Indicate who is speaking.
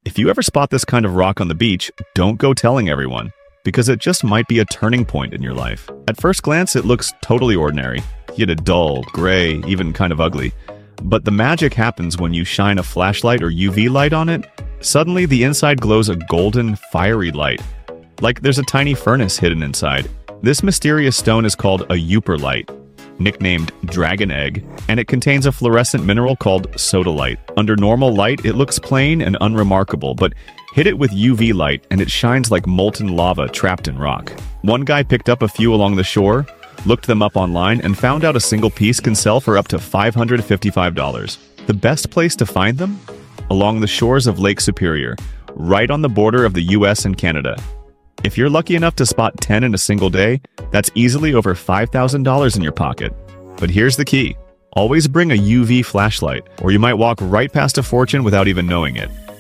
Speaker 1: If you ever spot this kind of rock on the beach, don't go telling everyone, because it just might be a turning point in your life. At first glance, it looks totally ordinary, yet a dull, gray, even kind of ugly. But the magic happens when you shine a flashlight or UV light on it. Suddenly, the inside glows a golden, fiery light, like there's a tiny furnace hidden inside. This mysterious stone is called a euperlite, nicknamed dragon egg, and it contains a fluorescent mineral called sodalite. Under normal light, it looks plain and unremarkable, but hit it with UV light and it shines like molten lava trapped in rock. One guy picked up a few along the shore, looked them up online, and found out a single piece can sell for up to $555. The best place to find them? Along the shores of Lake Superior, right on the border of the US and Canada. If you're lucky enough to spot 10 in a single day, that's easily over $5,000 in your pocket. But here's the key. Always bring a UV flashlight, or you might walk right past a fortune without even knowing it.